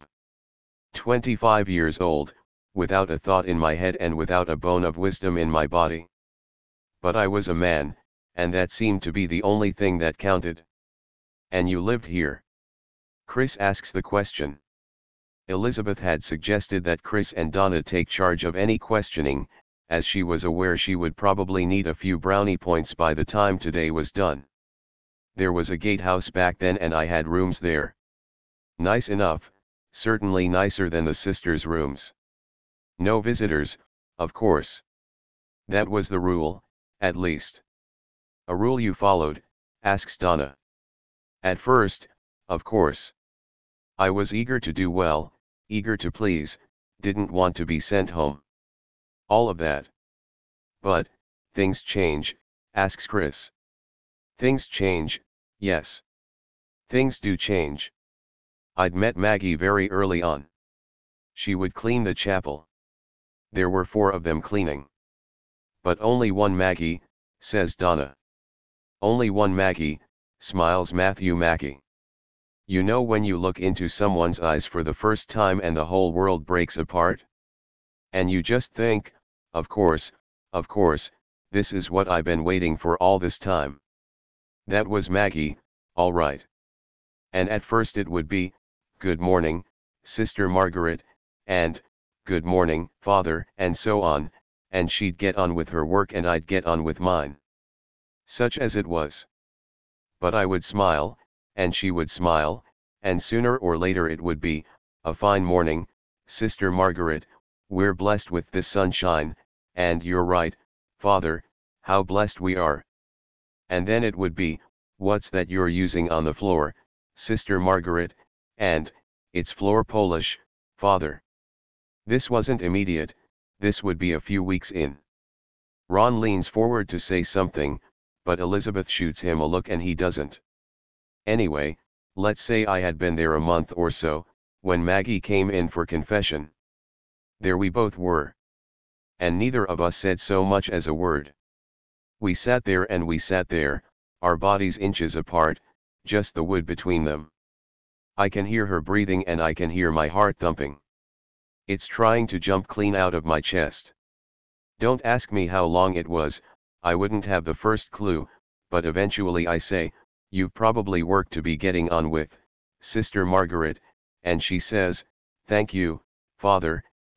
25 years old, without a thought in my head and without a bone of wisdom in my body. But I was a man, and that seemed to be the only thing that counted. And you lived here? Chris asks the question. Elizabeth had suggested that Chris and Donna take charge of any questioning, as she was aware she would probably need a few brownie points by the time today was done. There was a gatehouse back then and I had rooms there. Nice enough, certainly nicer than the sisters' rooms. No visitors, of course. That was the rule, at least. A rule you followed, asks Donna. At first, of course. I was eager to do well, eager to please, didn't want to be sent home. All of that. But, things change, asks Chris. Things change, yes. Things do change. I'd met Maggie very early on. She would clean the chapel. There were 4 of them cleaning. But only one Maggie, says Donna. Only one Maggie, smiles Matthew Mackey. You know when you look into someone's eyes for the first time and the whole world breaks apart? And you just think, of course, this is what I've been waiting for all this time. That was Maggie, all right. And at first it would be, good morning, Sister Margaret, and, good morning, Father, and so on, and she'd get on with her work and I'd get on with mine. Such as it was. But I would smile, and she would smile, and sooner or later it would be, a fine morning, Sister Margaret, we're blessed with this sunshine, and you're right, Father, how blessed we are. And then it would be, what's that you're using on the floor, Sister Margaret, and, it's floor polish, Father. This wasn't immediate, this would be a few weeks in. Ron leans forward to say something, but Elizabeth shoots him a look and he doesn't. Anyway, let's say I had been there a month or so, when Maggie came in for confession. There we both were. And neither of us said so much as a word. We sat there and we sat there, our bodies inches apart, just the wood between them. I can hear her breathing and I can hear my heart thumping. It's trying to jump clean out of my chest. Don't ask me how long it was, I wouldn't have the first clue, but eventually I say, you've probably work to be getting on with, Sister Margaret, and she says, thank you, Father,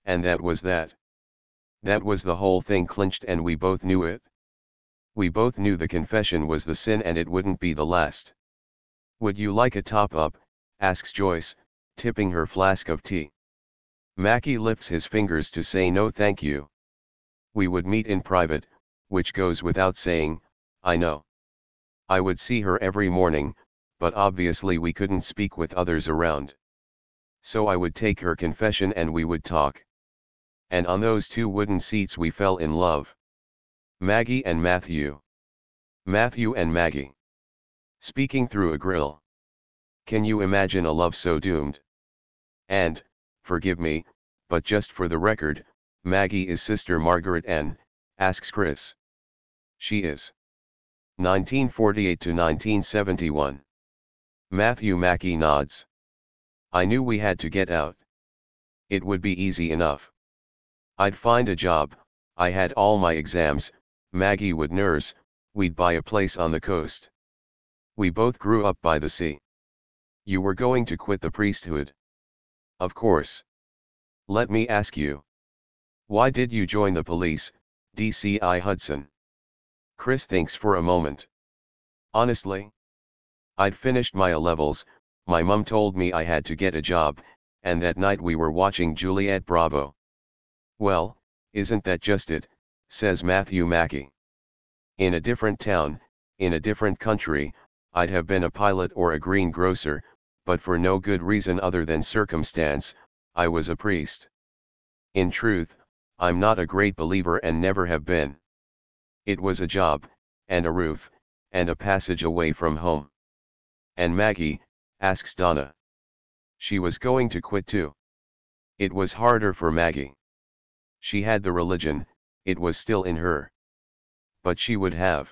And that was that. That was the whole thing clinched, and we both knew it. We both knew the confession was the sin and it wouldn't be the last. Would you like a top-up, asks Joyce, tipping her flask of tea. Mackie lifts his fingers to say no thank you. We would meet in private, which goes without saying, I know. I would see her every morning, but obviously we couldn't speak with others around. So I would take her confession and we would talk. And on those 2 wooden seats we fell in love. Maggie and Matthew. Matthew and Maggie. Speaking through a grill. Can you imagine a love so doomed? And, forgive me, but just for the record, Maggie is Sister Margaret N., asks Chris. She is. 1948 to 1971. Matthew Mackie nods. I knew we had to get out. It would be easy enough. I'd find a job, I had all my exams, Maggie would nurse, we'd buy a place on the coast. We both grew up by the sea. You were going to quit the priesthood. Of course. Let me ask you. Why did you join the police, DCI Hudson? Chris thinks for a moment. Honestly? I'd finished my A-levels, my mum told me I had to get a job, and that night we were watching Juliet Bravo. Well, isn't that just it, says Matthew Mackie. In a different town, in a different country, I'd have been a pilot or a greengrocer, but for no good reason other than circumstance, I was a priest. In truth, I'm not a great believer and never have been. It was a job, and a roof, and a passage away from home. And Maggie, asks Donna. She was going to quit too. It was harder for Maggie. She had the religion, it was still in her. But she would have.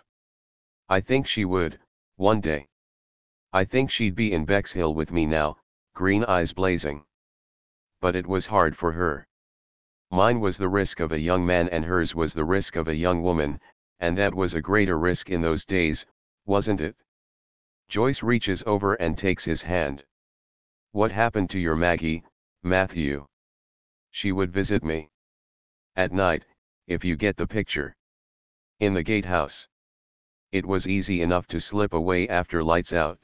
I think she would, one day. I think she'd be in Bexhill with me now, green eyes blazing. But it was hard for her. Mine was the risk of a young man and hers was the risk of a young woman, and that was a greater risk in those days, wasn't it? Joyce reaches over and takes his hand. What happened to your Maggie, Matthew? She would visit me. At night, if you get the picture. In the gatehouse. It was easy enough to slip away after lights out.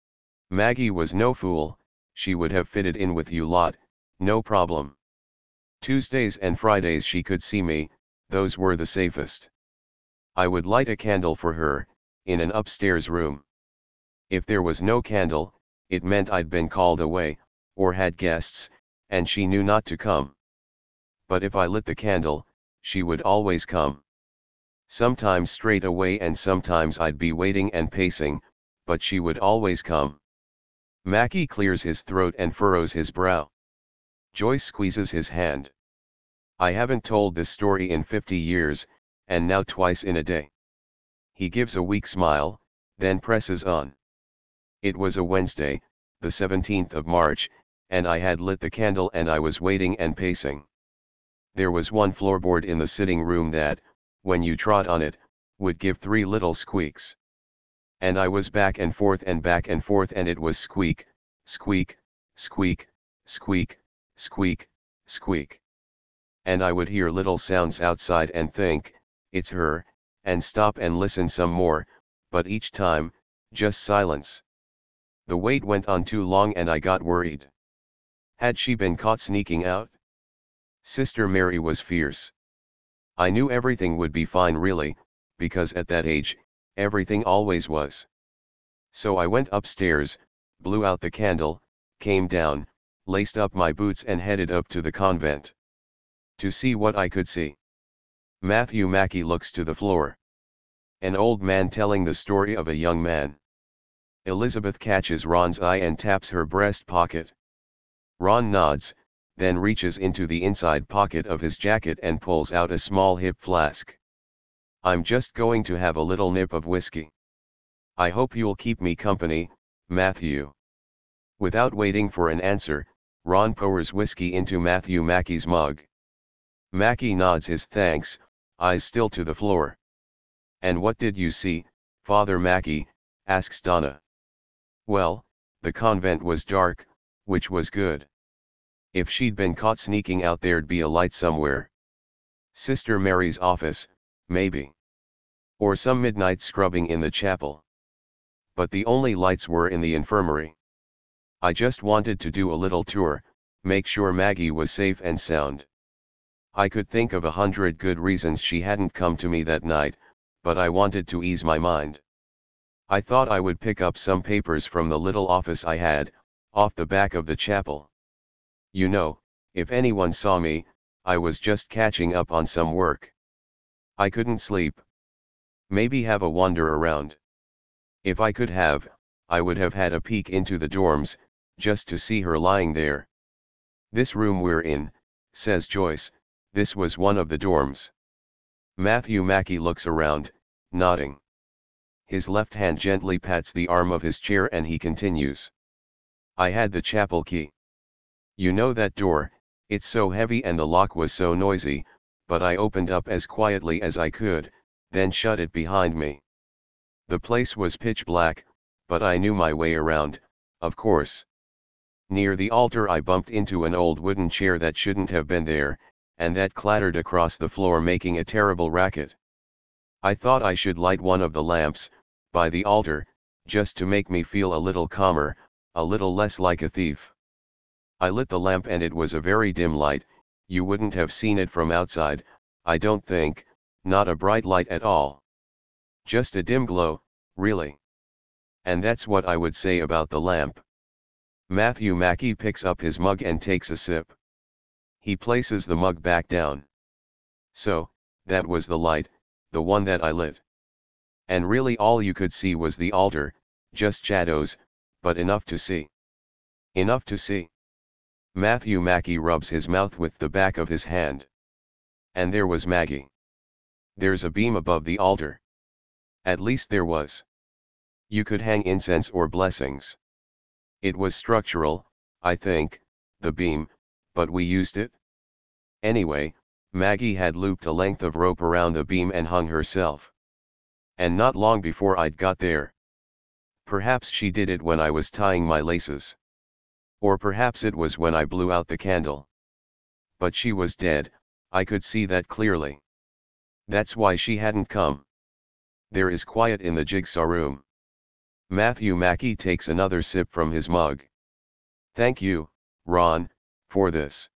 Maggie was no fool, she would have fitted in with you lot, no problem. Tuesdays and Fridays she could see me, those were the safest. I would light a candle for her, in an upstairs room. If there was no candle, it meant I'd been called away, or had guests, and she knew not to come. But if I lit the candle, she would always come. Sometimes straight away and sometimes I'd be waiting and pacing, but she would always come. Mackie clears his throat and furrows his brow. Joyce squeezes his hand. I haven't told this story in 50 years, and now twice in a day. He gives a weak smile, then presses on. It was a Wednesday, the 17th of March, and I had lit the candle and I was waiting and pacing. There was one floorboard in the sitting room that, when you trod on it, would give 3 little squeaks. And I was back and forth and it was squeak, squeak, squeak, squeak, squeak, squeak. And I would hear little sounds outside and think, it's her, and stop and listen some more, but each time, just silence. The wait went on too long and I got worried. Had she been caught sneaking out? Sister Mary was fierce. I knew everything would be fine really, because at that age, everything always was. So I went upstairs, blew out the candle, came down, laced up my boots and headed up to the convent. To see what I could see. Matthew Mackie looks to the floor. An old man telling the story of a young man. Elizabeth catches Ron's eye and taps her breast pocket. Ron nods, then reaches into the inside pocket of his jacket and pulls out a small hip flask. I'm just going to have a little nip of whiskey. I hope you'll keep me company, Matthew. Without waiting for an answer, Ron pours whiskey into Matthew Mackie's mug. Mackie nods his thanks, eyes still to the floor. And what did you see, Father Mackie? Asks Donna. Well, the convent was dark, which was good. If she'd been caught sneaking out there'd be a light somewhere. Sister Mary's office, maybe. Or some midnight scrubbing in the chapel. But the only lights were in the infirmary. I just wanted to do a little tour, make sure Maggie was safe and sound. I could think of 100 good reasons she hadn't come to me that night, but I wanted to ease my mind. I thought I would pick up some papers from the little office I had, off the back of the chapel. You know, if anyone saw me, I was just catching up on some work. I couldn't sleep. Maybe have a wander around. If I could have, I would have had a peek into the dorms, just to see her lying there. This room we're in, says Joyce, this was one of the dorms. Matthew Mackey looks around, nodding. His left hand gently pats the arm of his chair and he continues. I had the chapel key. You know that door, it's so heavy and the lock was so noisy, but I opened up as quietly as I could, then shut it behind me. The place was pitch black, but I knew my way around, of course. Near the altar I bumped into an old wooden chair that shouldn't have been there, and that clattered across the floor making a terrible racket. I thought I should light one of the lamps, by the altar, just to make me feel a little calmer, a little less like a thief. I lit the lamp and it was a very dim light, you wouldn't have seen it from outside, I don't think, not a bright light at all. Just a dim glow, really. And that's what I would say about the lamp. Matthew Mackey picks up his mug and takes a sip. He places the mug back down. So, that was the light, the one that I lit. And really all you could see was the altar, just shadows, but enough to see. Enough to see. Matthew Mackey rubs his mouth with the back of his hand. And there was Maggie. There's a beam above the altar. At least there was. You could hang incense or blessings. It was structural, I think, the beam, but we used it. Anyway, Maggie had looped a length of rope around the beam and hung herself. And not long before I'd got there. Perhaps she did it when I was tying my laces. Or perhaps it was when I blew out the candle. But she was dead, I could see that clearly. That's why she hadn't come. There is quiet in the jigsaw room. Matthew Mackey takes another sip from his mug. Thank you, Ron, for this.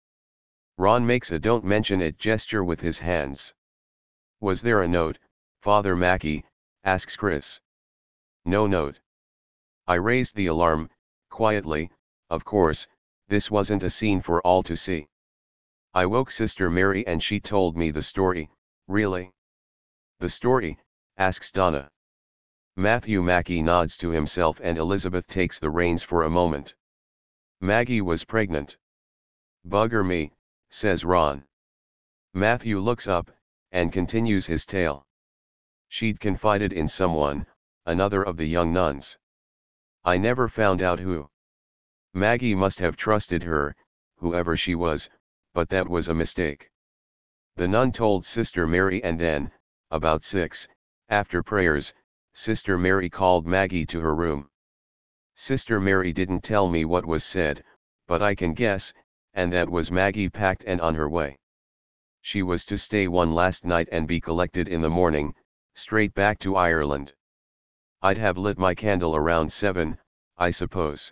Ron makes a don't mention it gesture with his hands. Was there a note, Father Mackey, asks Chris. No note. I raised the alarm, quietly, of course, this wasn't a scene for all to see. I woke Sister Mary and she told me the story, really? The story, asks Donna. Matthew Mackey nods to himself and Elizabeth takes the reins for a moment. Maggie was pregnant. Bugger me, says Ron. Matthew looks up, and continues his tale. She'd confided in someone, another of the young nuns. I never found out who. Maggie must have trusted her, whoever she was, but that was a mistake. The nun told Sister Mary and then, about 6, after prayers, Sister Mary called Maggie to her room. Sister Mary didn't tell me what was said, but I can guess, and that was Maggie packed and on her way. She was to stay one last night and be collected in the morning, straight back to Ireland. I'd have lit my candle around 7, I suppose.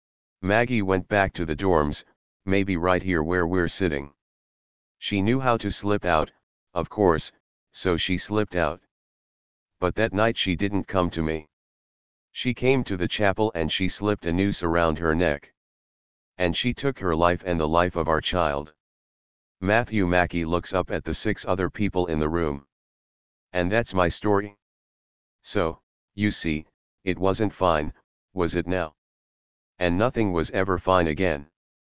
Maggie went back to the dorms, maybe right here where we're sitting. She knew how to slip out, of course, so she slipped out. But that night she didn't come to me. She came to the chapel and she slipped a noose around her neck. And she took her life and the life of our child. Matthew Mackey looks up at the 6 other people in the room. And that's my story. So, you see, it wasn't fine, was it now? And nothing was ever fine again.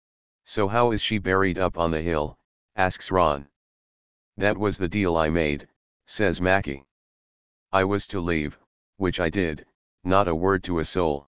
So how is she buried up on the hill, asks Ron. That was the deal I made, says Mackey. I was to leave, which I did, not a word to a soul.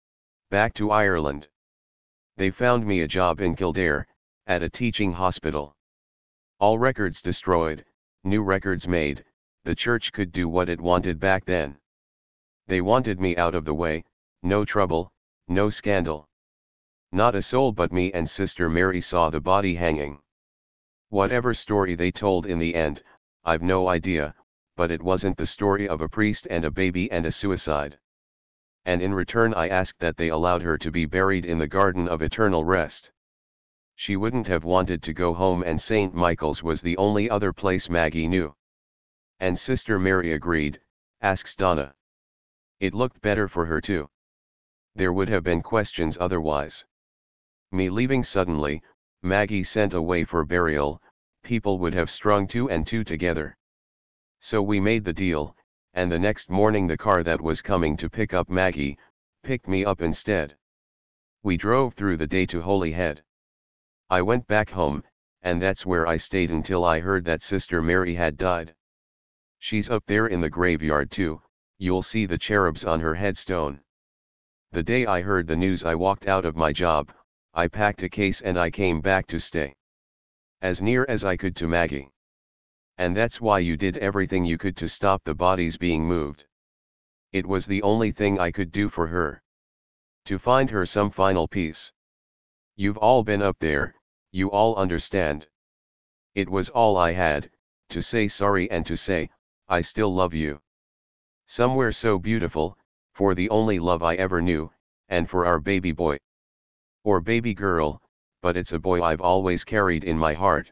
Back to Ireland. They found me a job in Kildare, at a teaching hospital. All records destroyed, new records made, the church could do what it wanted back then. They wanted me out of the way, no trouble, no scandal. Not a soul but me and Sister Mary saw the body hanging. Whatever story they told in the end, I've no idea, but it wasn't the story of a priest and a baby and a suicide. And in return I asked that they allowed her to be buried in the Garden of Eternal Rest. She wouldn't have wanted to go home, and St. Michael's was the only other place Maggie knew. And Sister Mary agreed, asks Donna. It looked better for her too. There would have been questions otherwise. Me leaving suddenly, Maggie sent away for burial, people would have strung two and two together. So we made the deal, and the next morning the car that was coming to pick up Maggie, picked me up instead. We drove through the day to Holyhead. I went back home, and that's where I stayed until I heard that Sister Mary had died. She's up there in the graveyard too, you'll see the cherubs on her headstone. The day I heard the news I walked out of my job, I packed a case and I came back to stay as near as I could to Maggie. And that's why you did everything you could to stop the bodies being moved. It was the only thing I could do for her. To find her some final peace. You've all been up there, you all understand. It was all I had, to say sorry and to say, I still love you. Somewhere so beautiful, for the only love I ever knew, and for our baby boy. Or baby girl, but it's a boy I've always carried in my heart.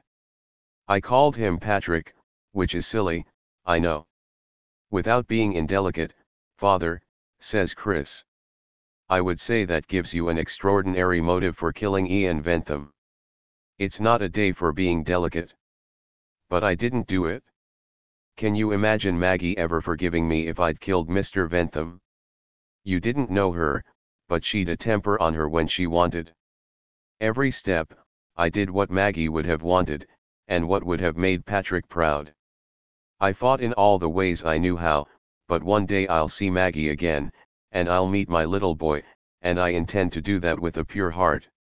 I called him Patrick, which is silly, I know. Without being indelicate, Father, says Chris. I would say that gives you an extraordinary motive for killing Ian Bentham. It's not a day for being delicate. But I didn't do it. Can you imagine Maggie ever forgiving me if I'd killed Mr. Bentham? You didn't know her, but she'd a temper on her when she wanted. Every step, I did what Maggie would have wanted, and what would have made Patrick proud. I fought in all the ways I knew how, but one day I'll see Maggie again, and I'll meet my little boy, and I intend to do that with a pure heart.